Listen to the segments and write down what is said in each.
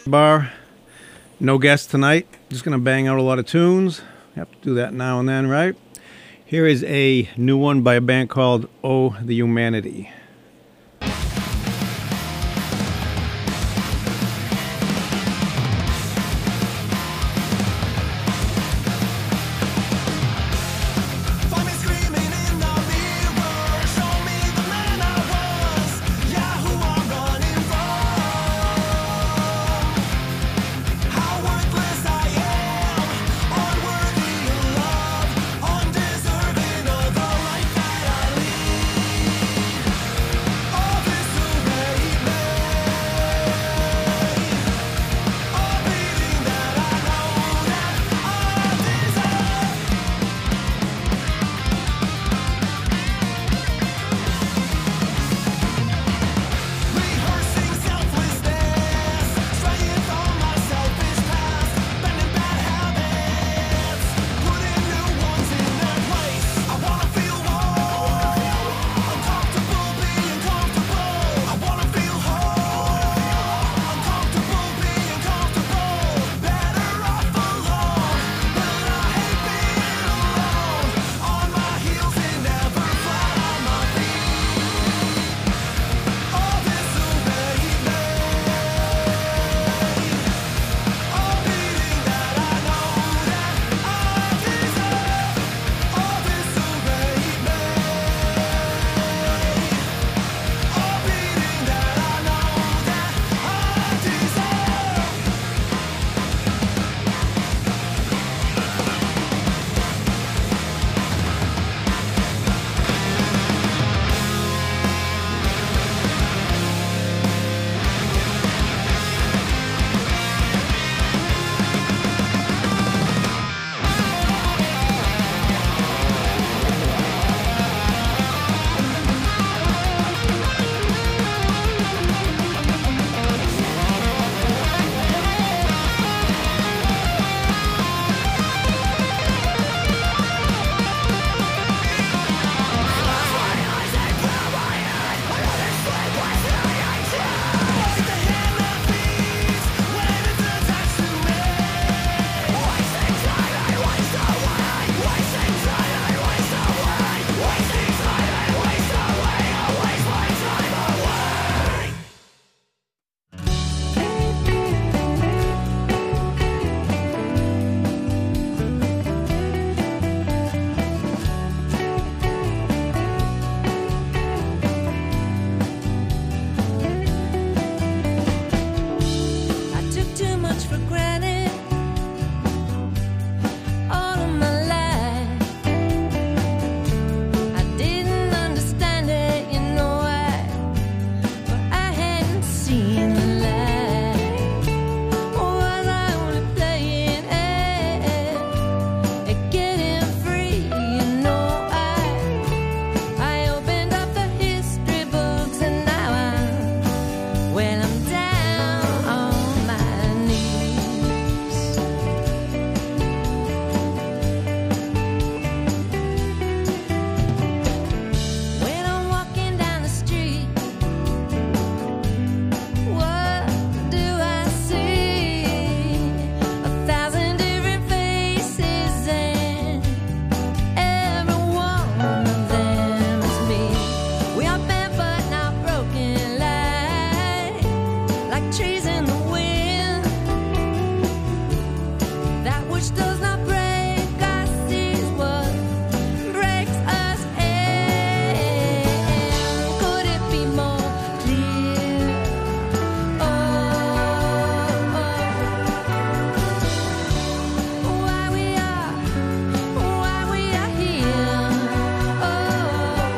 Bar, no guest tonight. Just gonna bang out a lot of tunes. Have to do that now and then, right? Here is a new one by a band called Oh the Humanity.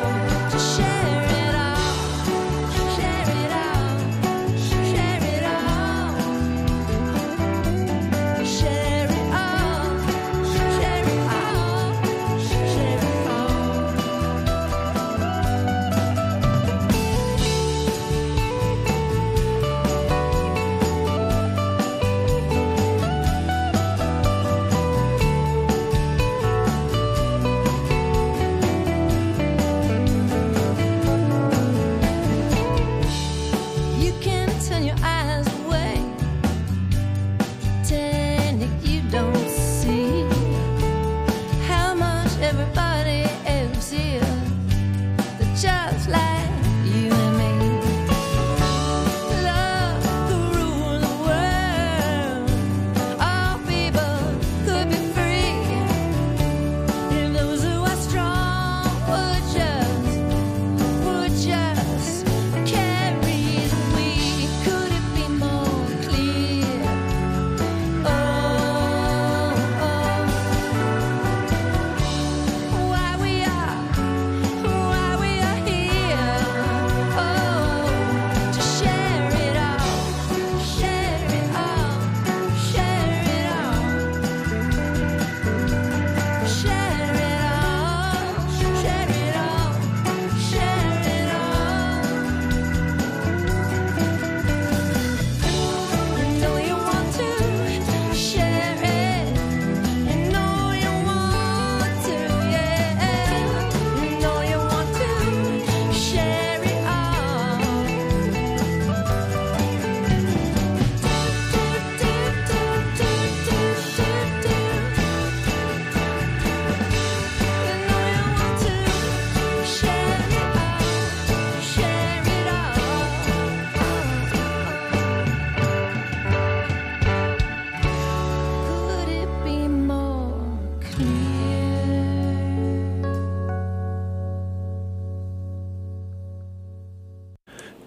Share it all.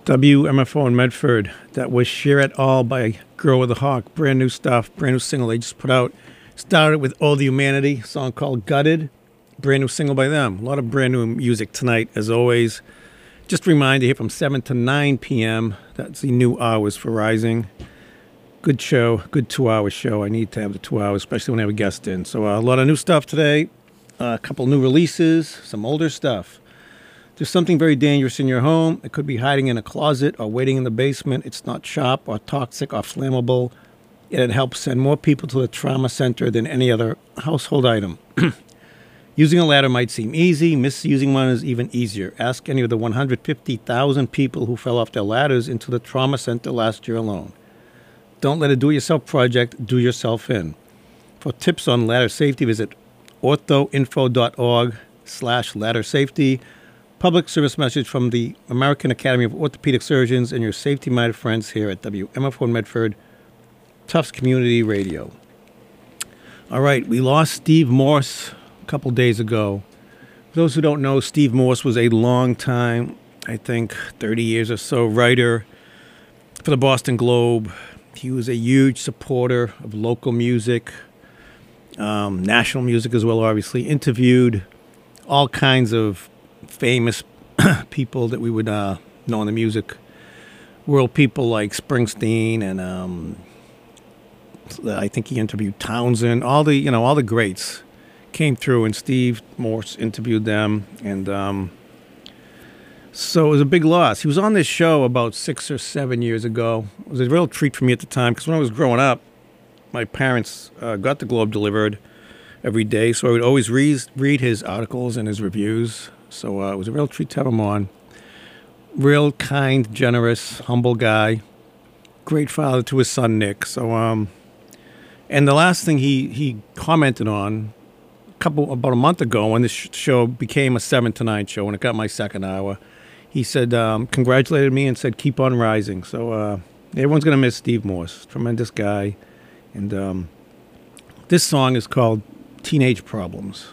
WMFO in Medford. That was Share It All by Girl with a Hawk. Brand new stuff, brand new single they just put out. Started with All the Humanity, a song called Gutted. Brand new single by them. A lot of brand new music tonight, as always. Just a reminder here from 7 to 9 p.m. That's the new hours for Rising. Good show, good 2-hour show. I need to have the 2 hours, especially when I have a guest in. So a lot of new stuff today. A couple new releases, some older stuff. There's something very dangerous in your home. It could be hiding in a closet or waiting in the basement. It's not sharp or toxic or flammable. It helps send more people to the trauma center than any other household item. Using a ladder might seem easy. Misusing one is even easier. Ask any of the 150,000 people who fell off their ladders into the trauma center last year alone. Don't let a do-it-yourself project do yourself in. For tips on ladder safety, visit orthoinfo.org/ladder safety. Public service message from the American Academy of Orthopedic Surgeons and your safety-minded friends here at WMFO in Medford, Tufts Community Radio. All right, we lost Steve Morse a couple days ago. For those who don't know, Steve Morse was a long time, I think 30 years or so, writer for the Boston Globe. He was a huge supporter of local music, national music as well, obviously. Interviewed all kinds of famous people that we would know in the music world, people like Springsteen, and I think he interviewed Townsend. All the greats came through, and Steve Morse interviewed them, and so it was a big loss. He was on this show about 6 or 7 years ago. It was a real treat for me at the time because when I was growing up, my parents got the Globe delivered every day, so I would always read his articles and his reviews. So it was a real treat to have him on. Real kind, generous, humble guy. Great father to his son, Nick. So, and the last thing he commented on about a month ago when this show became a 7 to 9 show, when it got my second hour, he said, congratulated me and said, keep on rising. So everyone's going to miss Steve Morse. Tremendous guy. And this song is called Teenage Problems.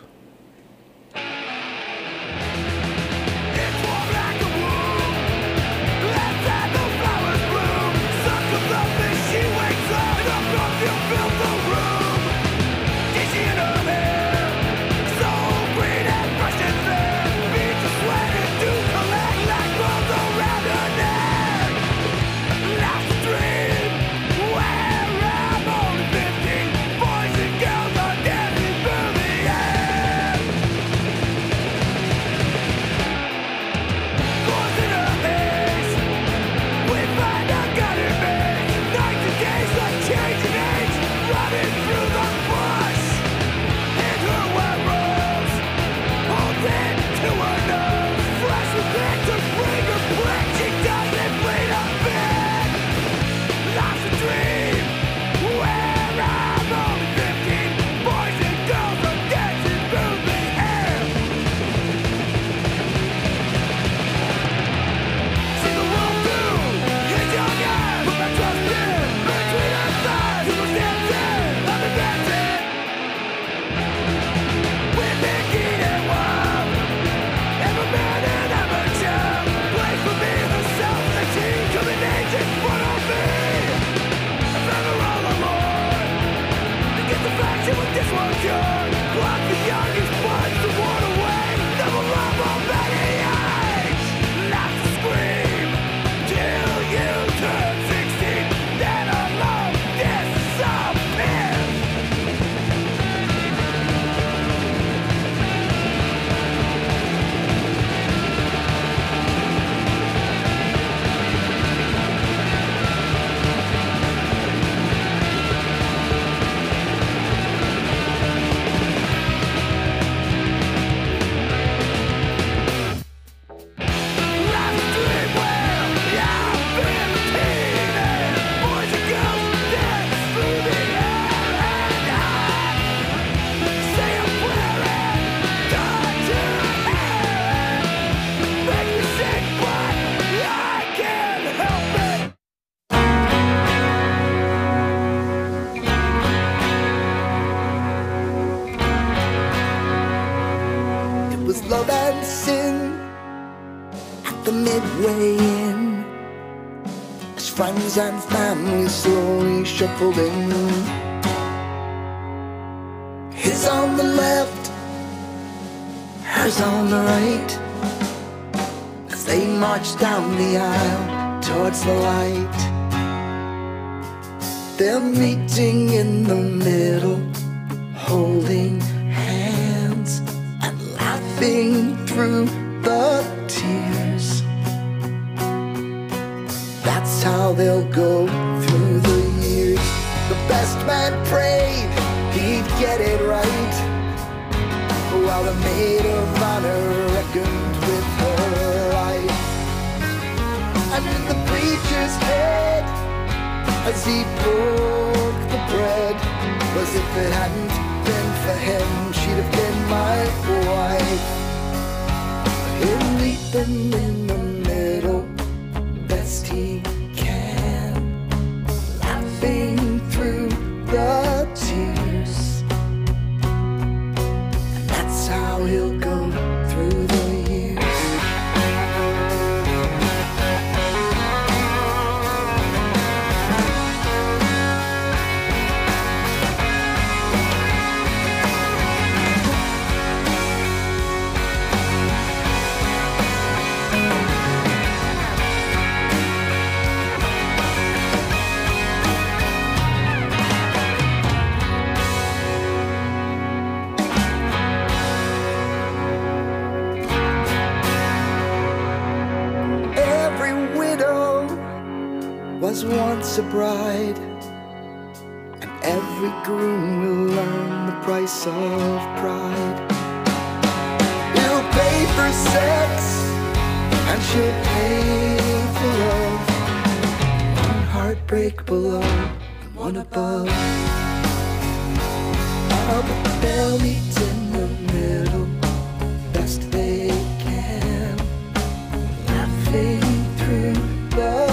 Love and sin at the midway in. friends and family slowly shuffled in. His on the left, hers on the right, as they marched down the aisle towards the light. They're meeting in the middle, holding hands and laughing through the tears. That's how they'll go through the years. The best man prayed he'd get it right, while the maid of honor reckoned with her life. And in the preacher's head, as he broke the bread, was if it hadn't been for him, she'd have been my wife. He'll meet them in the middle, best he can, laughing through the tears. And that's how he'll go through the years. Was once a bride, and every groom will learn the price of pride. He'll pay for sex, and she'll pay for love. One heartbreak below, and one above. Oh, but they'll meet in the middle, best they can, laughing through the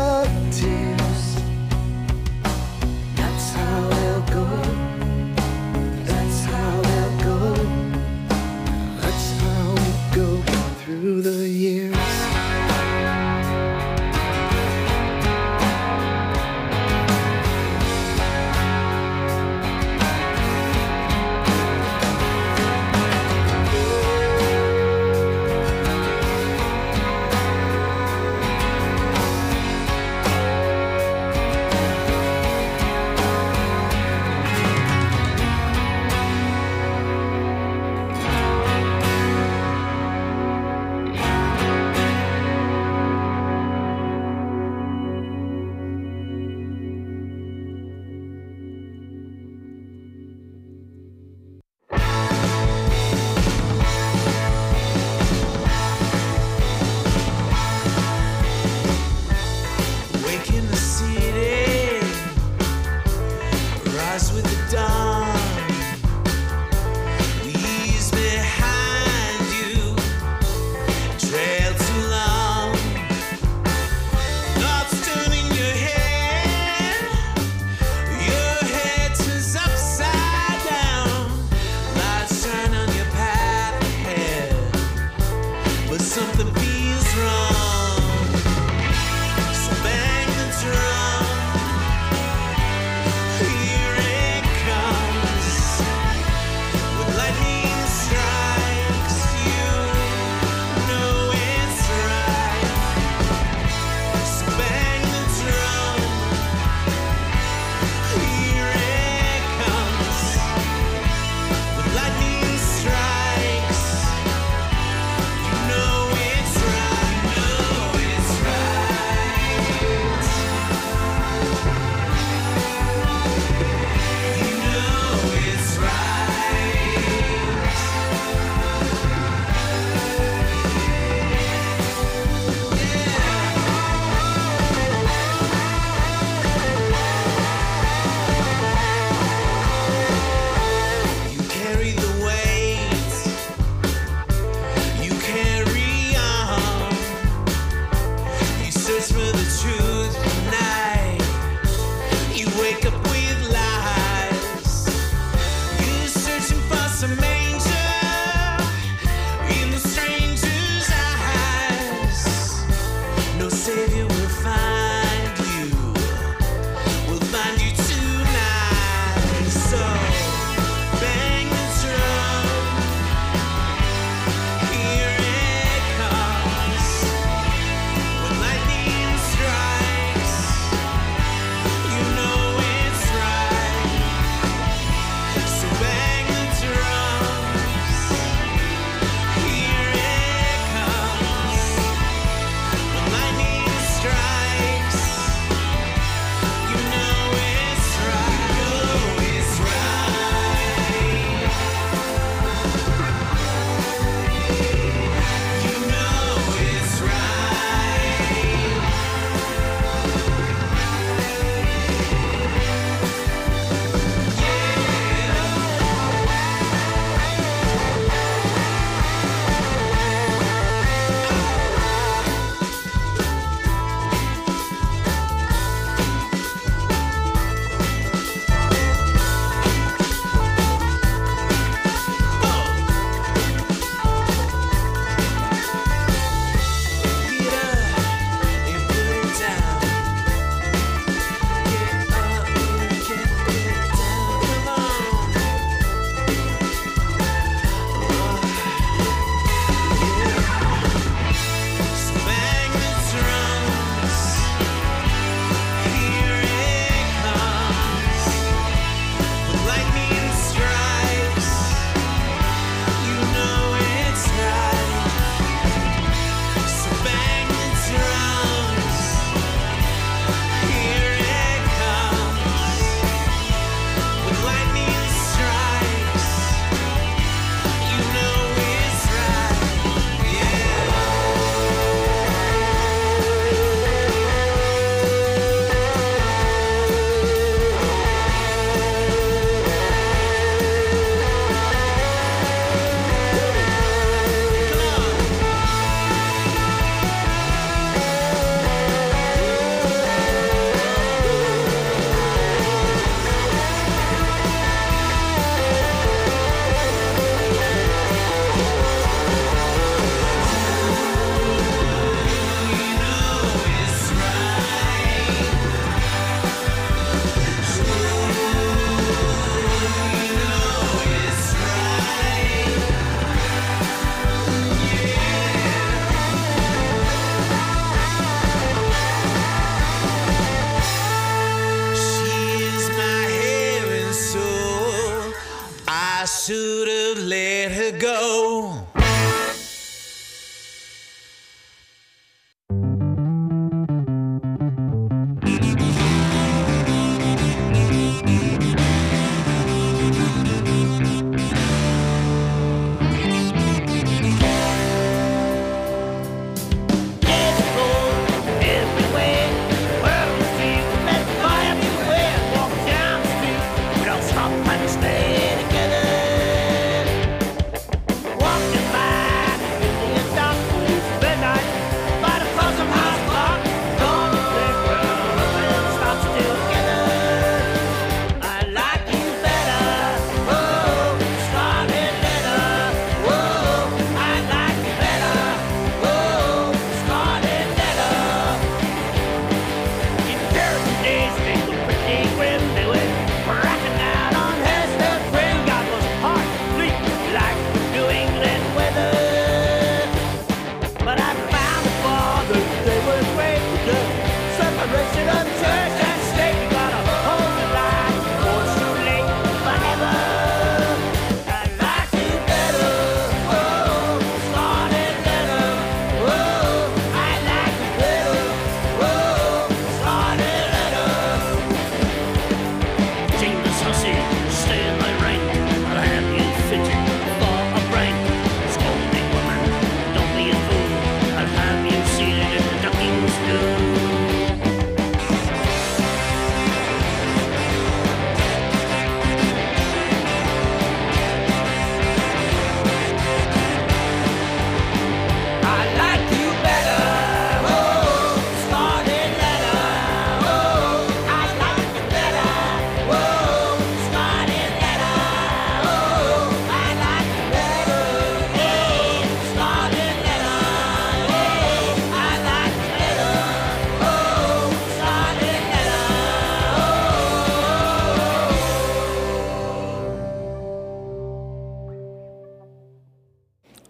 through the years.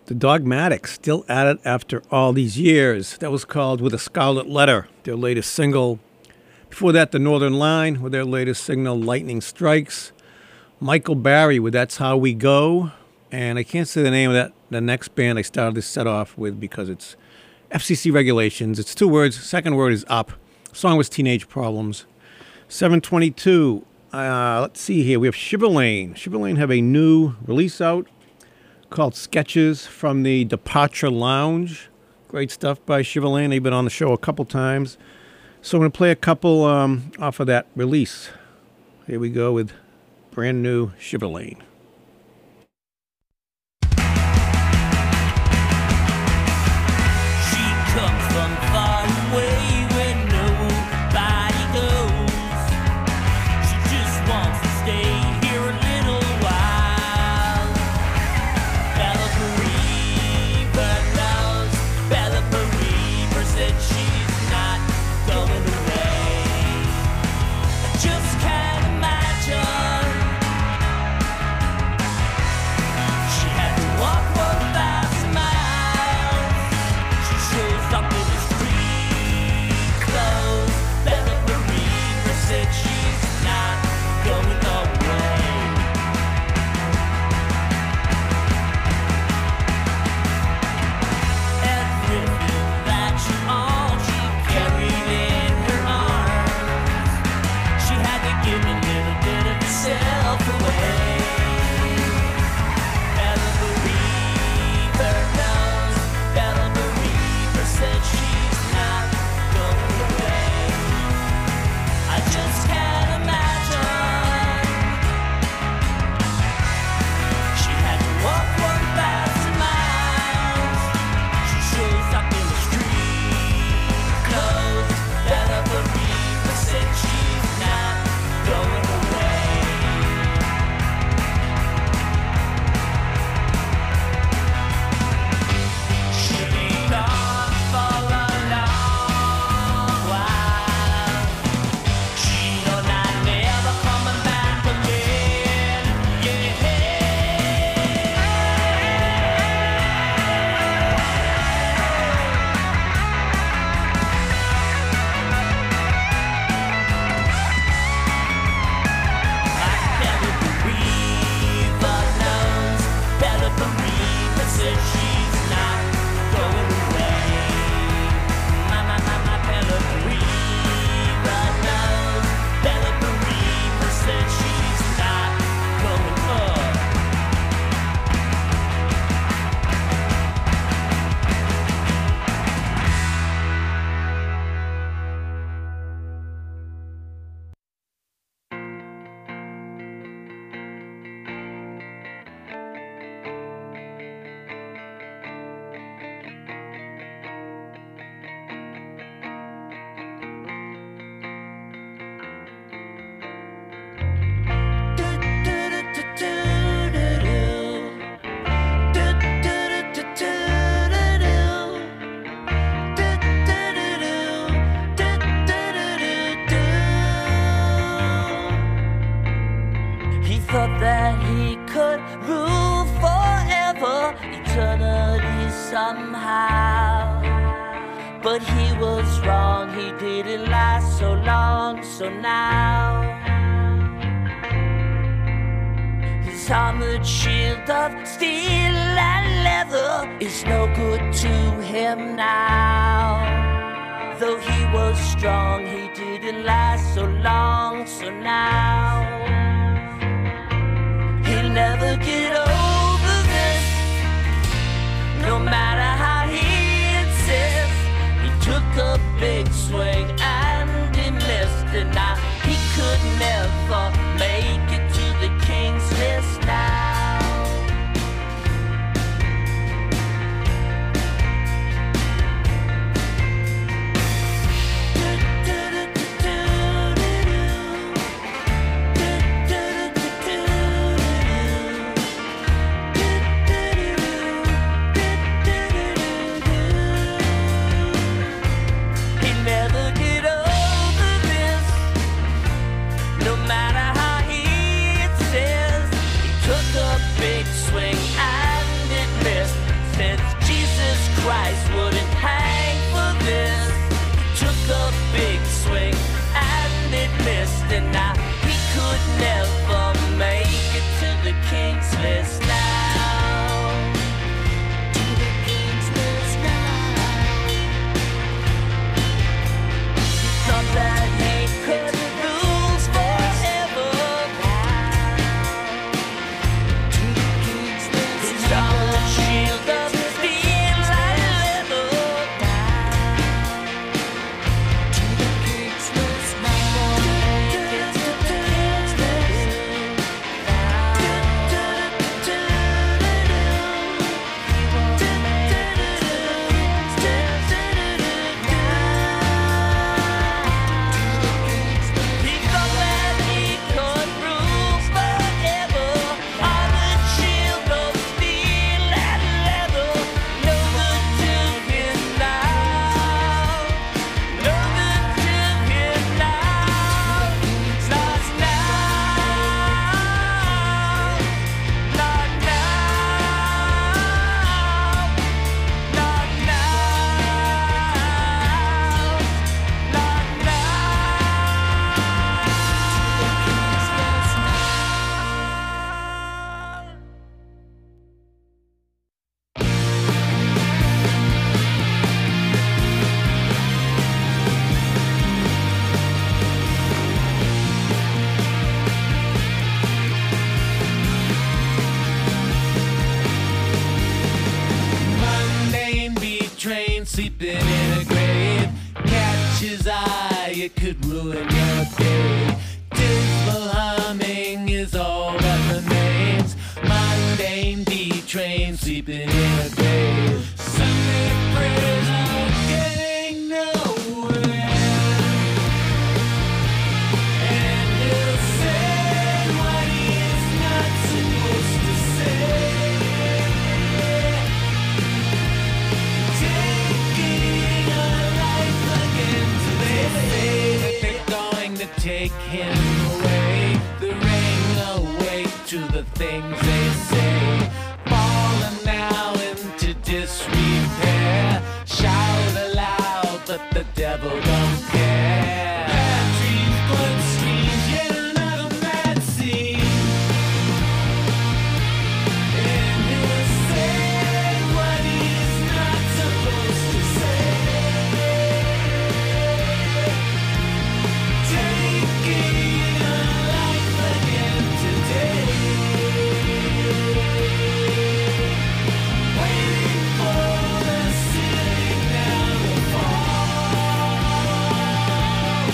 The Dogmatics, still at it after all these years. That was called With a Scarlet Letter, their latest single. Before that, The Northern Line with their latest single, Lightning Strikes. Michael Barry with That's How We Go. And I can't say the name of the next band I started this set off with because it's FCC regulations. It's 2 words. Second word is up. Song was Teenage Problems. 722. Let's see here. We have Shiverlane. Shiverlane have a new release out called Sketches from the Departure Lounge. Great stuff by Shiverlane. They've been on the show a couple times. So I'm going to play a couple off of that release. Here we go with brand new Shiverlane. thought that he could rule forever, eternity somehow. But he was wrong, he didn't last so long, so now his armored shield of steel and leather is no good to him now. Though he was strong, he didn't last so long, so now he'll never get over this, no matter how he insists. He took a big swing and he missed, and now he could never make it to the king's list now. and now he could never make it to the king's list now. To the king's list now. He thought that he could rules forever now. To the king's list his armored shield of steel like leather now. To the king's list now. To the king's list he thought that he could rule forever on the shield of steel and leather. No good to him now. No good to him now. Not now. Not now. Not now. Not now. Mundane betrain, sleeping in a grave. Catch his eye, it could ruin your day. Dismal humming is all that remains. Mundane betrain, sleeping in a grave. Sunday prayers are getting nowhere. And he'll say what he is not supposed to say. Taking a life again today. They say that they're going to take him away. The ring away to the things they say. Fallen now into disrepair. Shout aloud, but the devil don't care. Batteries, blood streams, yet another mad scene. And he'll say what he's not supposed to say. Taking a life again today. Waiting for the ceiling now to fall.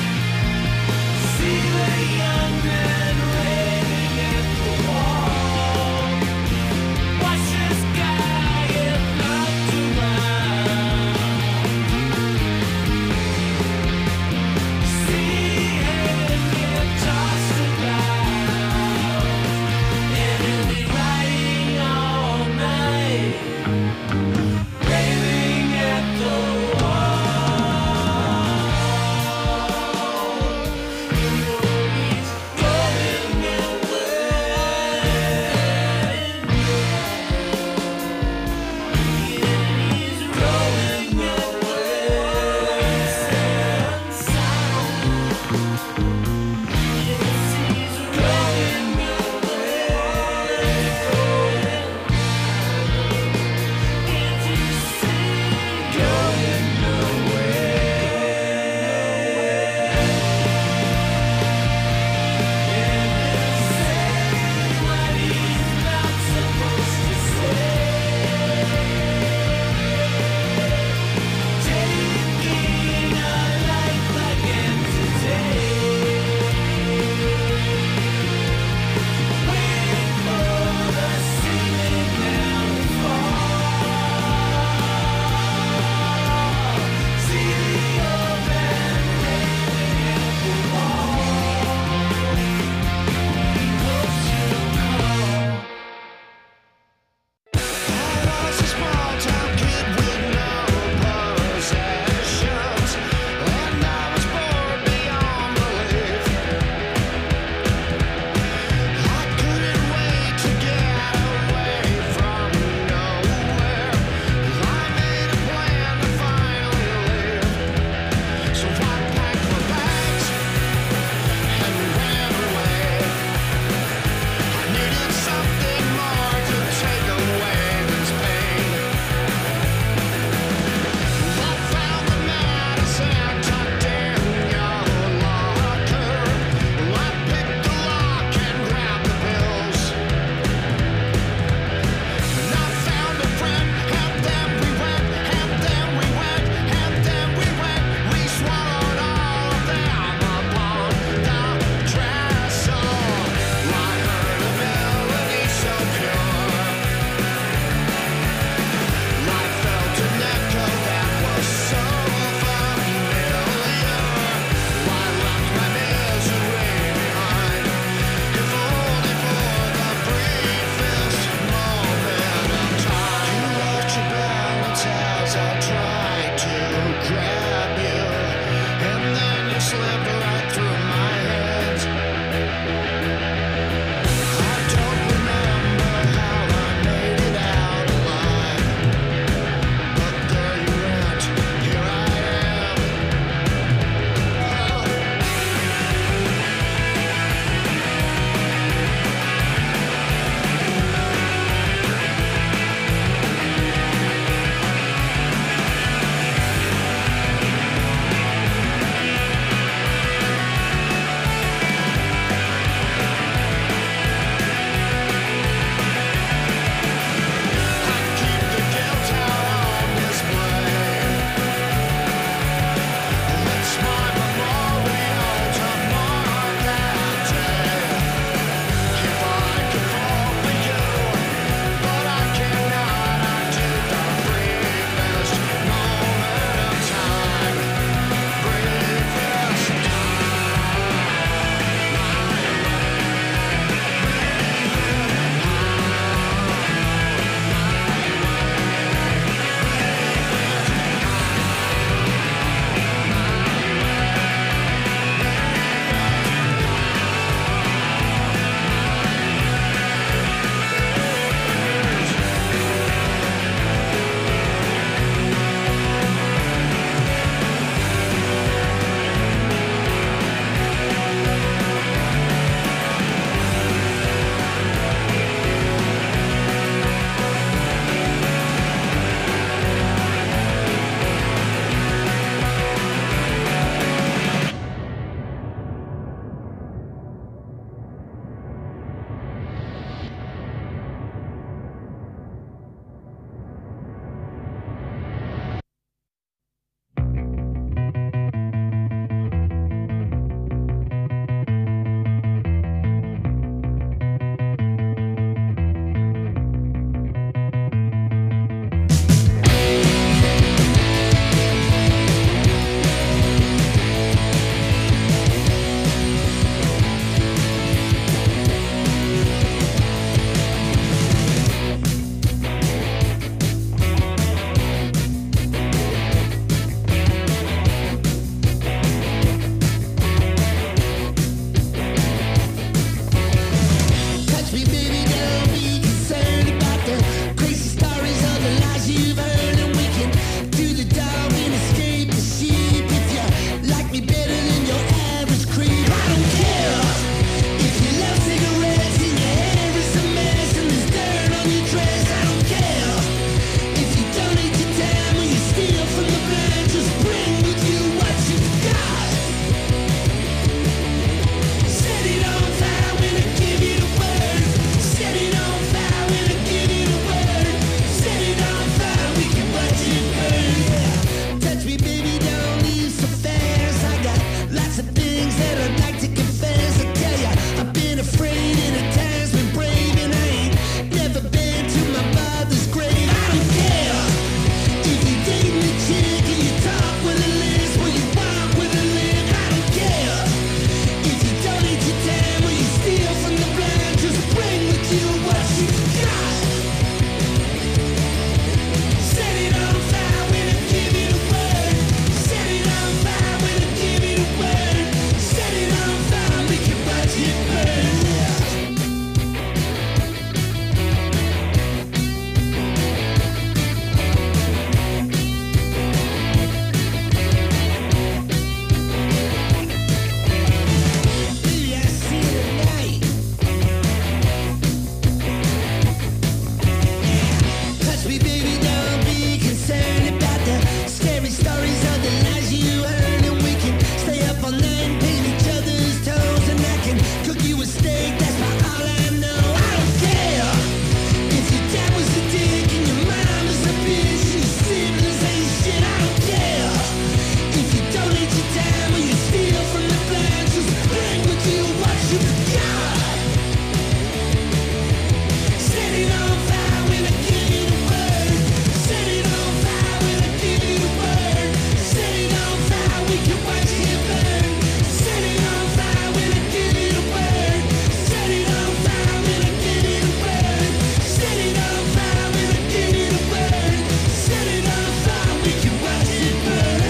time or you steal from the blind, just bring with you what you got. Set it on fire when I give you the word. Set it on fire when I give you the word. Set it on fire, we can watch it burn. Baby, I see it at night. Touch me, baby, don't be concerned about the scary stories of the lies you heard. And we can stay up all night and paint each other's toes. And I can cook you a steak, that's about all I know. I don't care if your dad was a dick and your mom was a bitch and your siblings ain't shit. I don't care if you donate your time or you steal from the blind. Just bring with you what you got. Set it on fire when I give you the word. Set it on fire when I give you the word. Set it on fire, we can watch it burn. Set it on fire when I give you the word. Set it on fire when I give you the word. Set it on fire when I give you the word. Set it on fire, we can watch it burn.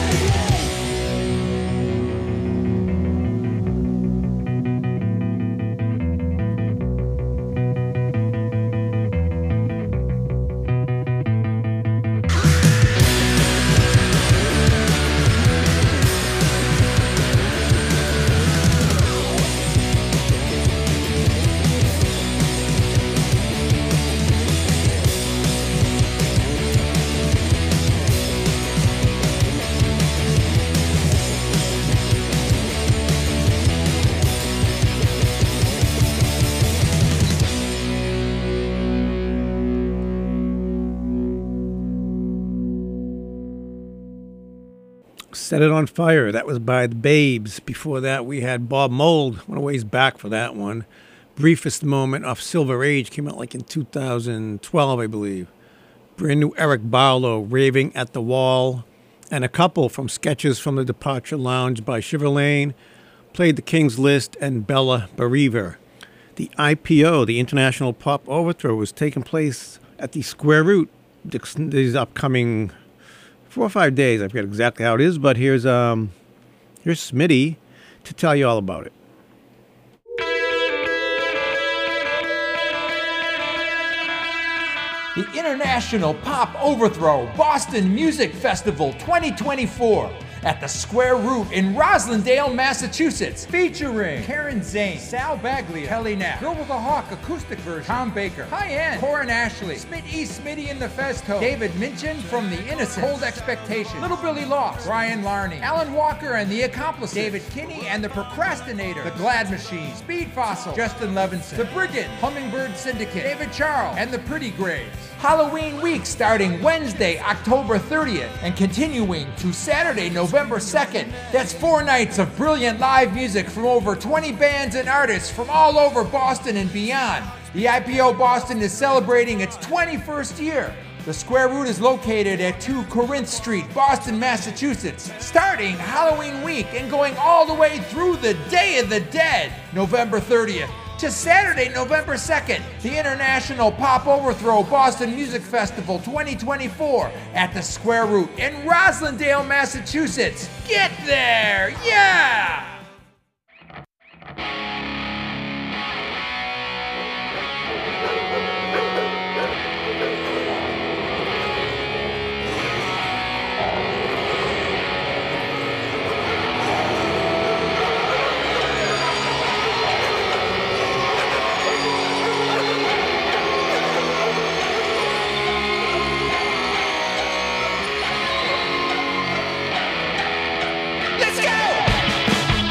Set It on Fire. That was by the Babes. Before that, we had Bob Mould. Went a ways back for that one. Briefest Moment off Silver Age came out like in 2012, I believe. Brand new Eric Barlow, Raving at the Wall. And a couple from Sketches from the Departure Lounge by Shiver Lane. Played the King's List and Bella Bereaver. The IPO, the International Pop Overthrow, was taking place at the Square Root these upcoming 4 or 5 days. I forget exactly how it is, but here's Smitty to tell you all about it. The International Pop Overthrow Boston Music Festival 2024 at the Square Root in Roslindale, Massachusetts, featuring Karen Zane, Sal Bagley, Kelly Knapp, Girl with a Hawk acoustic version, Tom Baker, High End, Corin Ashley, Smitty Smitty and the Festo, David Minchin from The Innocents, Cold Expectation, Little Billy Lost, Brian Larney, Alan Walker and the Accomplices, David Kinney and the Procrastinator, The Glad Machine, Speed Fossil, Justin Levinson, The Brigand, Hummingbird Syndicate, David Charles, and the Pretty Graves. Halloween week starting Wednesday, October 30th and continuing to Saturday, November 2nd. That's 4 nights of brilliant live music from over 20 bands and artists from all over Boston and beyond. The IPO Boston is celebrating its 21st year. The Square Root is located at 2 Corinth Street, Boston, Massachusetts, starting Halloween week and going all the way through the Day of the Dead, November 30th. To Saturday, November 2nd, the International Pop Overthrow Boston Music Festival 2024 at the Square Root in Roslindale, Massachusetts. Get there, yeah! Let's go!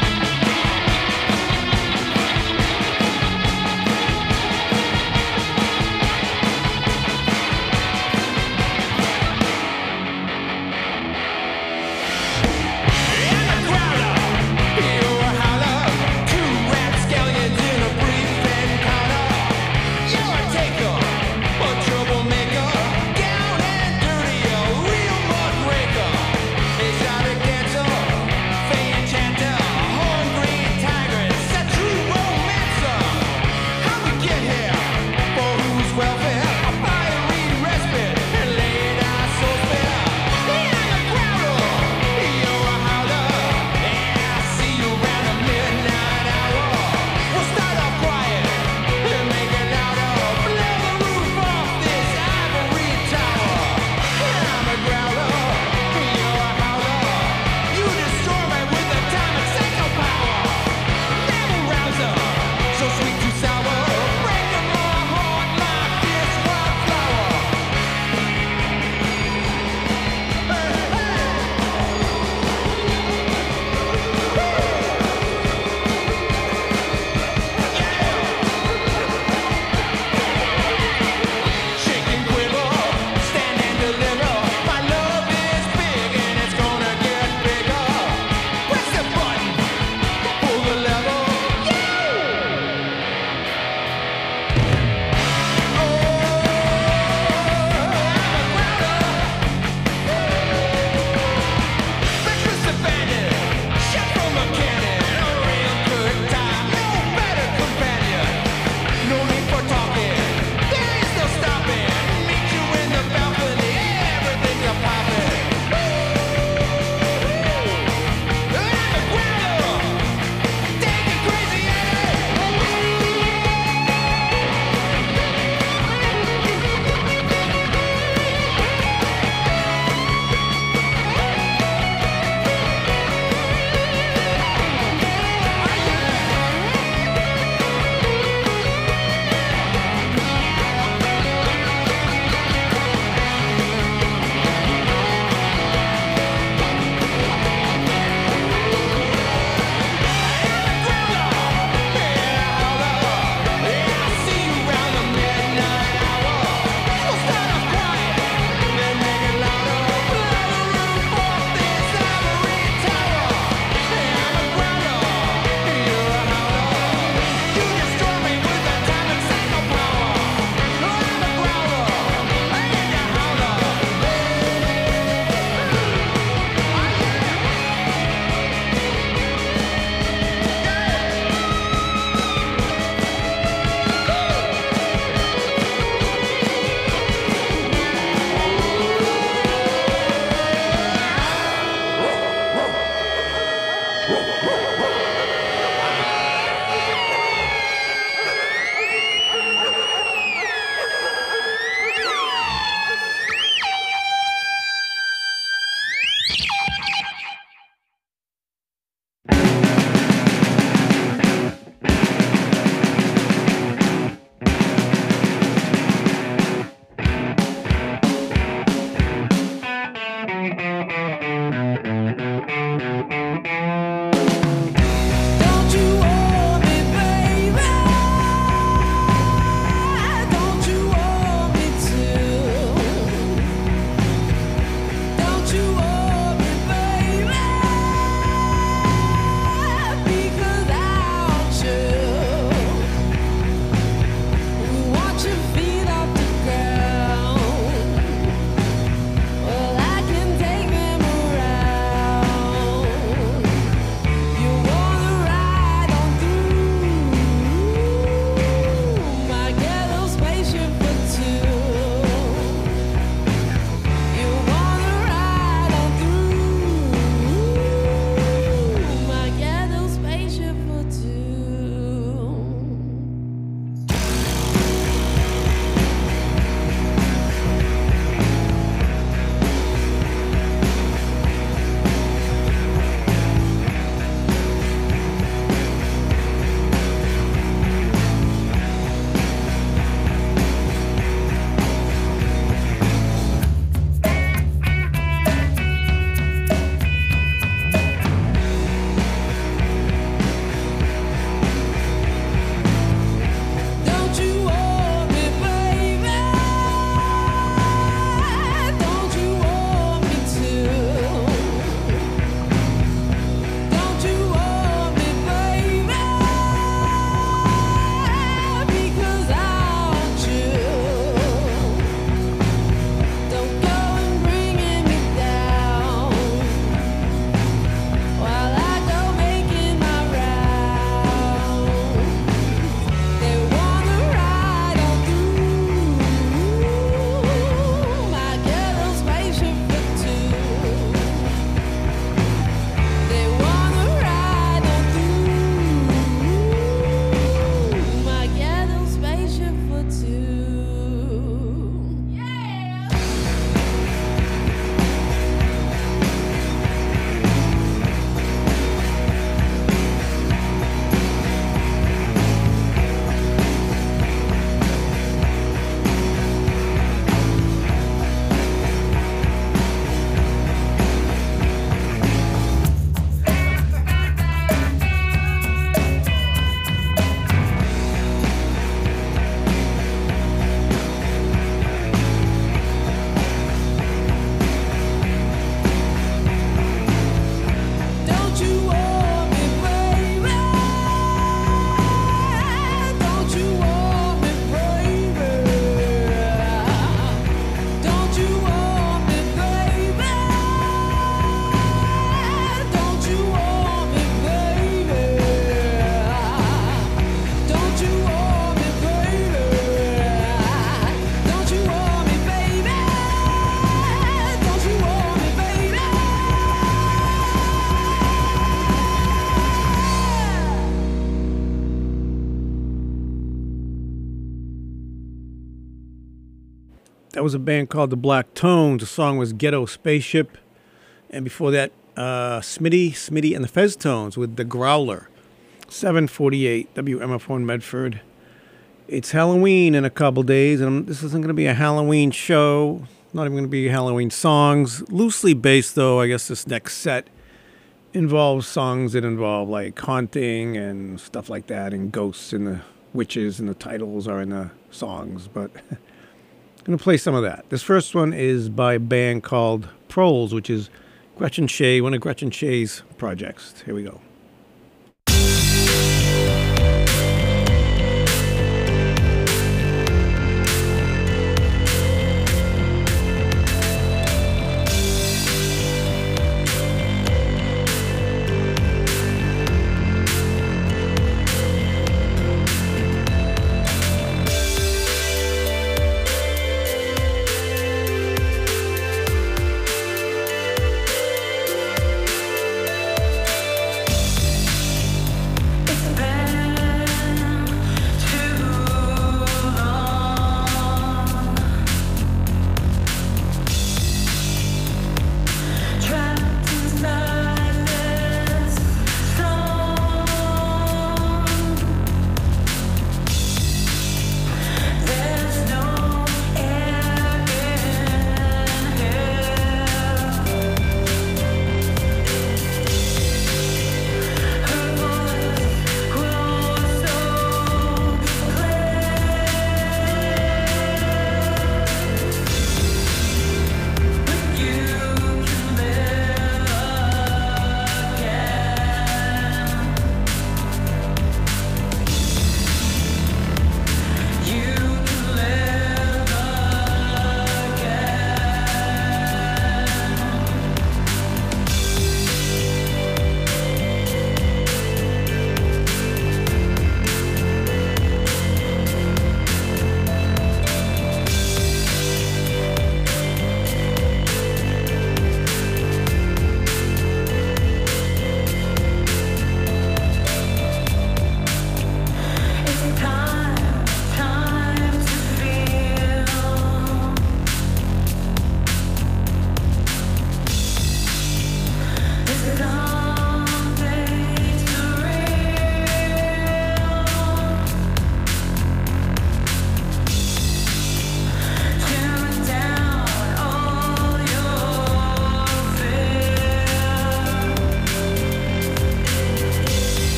That was a band called the Black Tones. The song was Ghetto Spaceship. And before that, Smitty and the Fez Tones with The Growler. 748 WMF1 Medford. It's Halloween in a couple days, and this isn't going to be a Halloween show. Not even going to be Halloween songs. Loosely based, though, I guess this next set involves songs that involve like haunting and stuff like that, and ghosts and the witches, and the titles are in the songs. But I'm going to play some of that. This first one is by a band called Proles, which is Gretchen Shea, one of Gretchen Shea's projects. Here we go.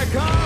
America.